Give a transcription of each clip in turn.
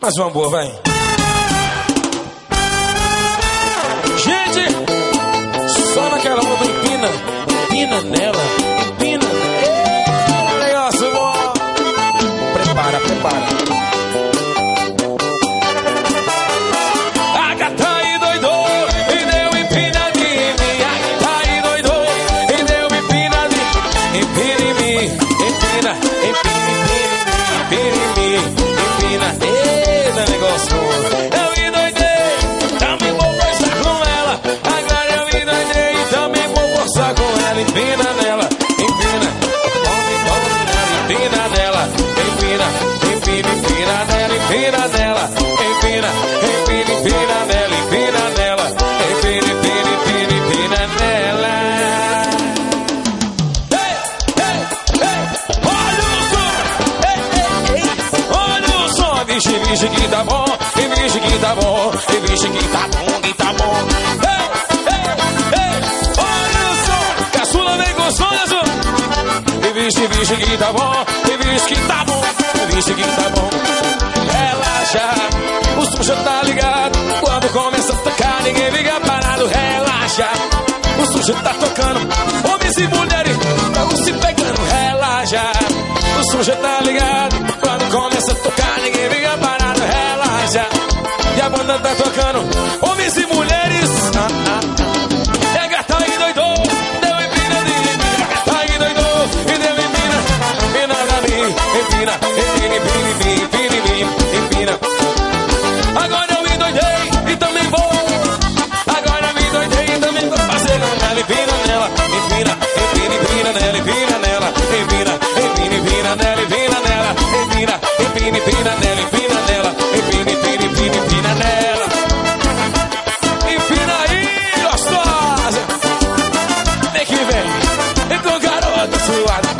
Mais uma boa, vai. Gente, só naquela mão do empina. Empina nela, empina. Eita, negócio bom. Prepara, prepara. A gata aí doidou e deu empinadinha em mim. A gata aí doidou e deu empinadinha. Empina em mim, empina, empina, empina em mim, empina. Eita, negócio bom. Eu me doidei, também vou forçar com ela. Agora eu me doidei e também vou forçar com ela. Empina nela, empina, empina nela, empina, empina, empina nela, empina nela, empina, empina, empina nela, empina nela, empina, empina, empina, empina nela. Ei, ei, ei, olha o som, ei, ei, ei, olha o som, vixe, vixe que tá bom, e vixe que tá bom, e vixe que tá bom, que tá bom. Ei, ei, ei, olha o som, caçula vem com som, azul. E vixe que tá bom, e vixe que tá bom, e vixe que tá bom. Relaxa, o som já tá ligado. Quando começa a tocar, ninguém fica parado. Relaxa, o som já tá tocando. Homens e mulheres estão se pegando. Relaxa, o som já tá ligado. Quando começa a tocar, ninguém fica parado. Relaxa, e a banda tá tocando. Homens e mulheres. E a gata aí doidou, deu empina de mim. A gata aí doidou e deu empina. Empina pra mim, empina, empina, empina, empina, empina, empina. Agora eu me doidei e também vou. Agora eu me doidei e também vou fazer com ela. Empina nela, empina, empina, empina nela, empina nela, empina, empina, empina nela, empina nela, empina, empina, empina nela, empina nela, empina, empina, empina, empina nela. Empina aí, gostosa. Vem que vem, vem com garota suada.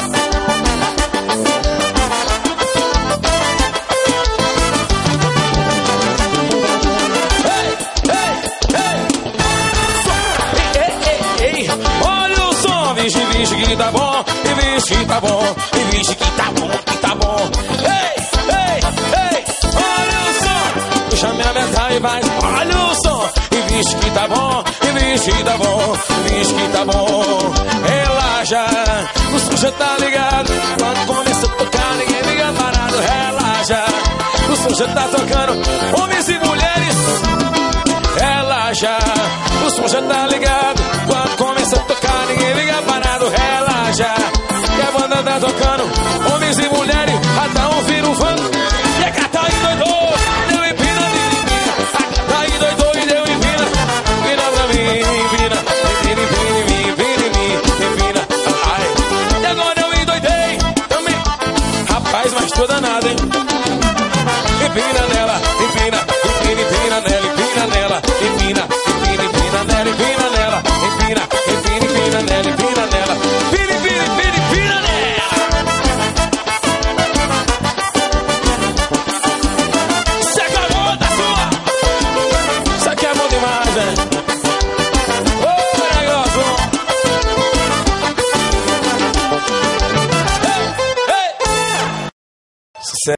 Olha o som, vixe, vixe que tá bom, e vixe que tá bom, e vixe que tá bom, que tá bom. Ei, ei, ei, olha o som, puxa minha meta e vai. Olha o som, e vixe que tá bom, e vixe que tá bom, e vixe que tá bom. Relaxa, o som já tá ligado. Quando começa a tocar, ninguém fica parado. Relaxa, o som já tá tocando. Homens e mulheres. Relaxa, o som já tá ligado. Quando começa a tocar, ninguém fica parado. Relaxa, e a banda tá tocando. Homens e mulheres, até ouvir o funk. E a gata aí doidou, deu empina de mim. A gata aí doidou e deu empina. Empina pra mim, empina, empina, empina, empina, empina, empina. Ai, e agora eu me doidei também. Rapaz, mas tô danado, hein? Empina nela, empina, empina, empina nela, empina nela, empina.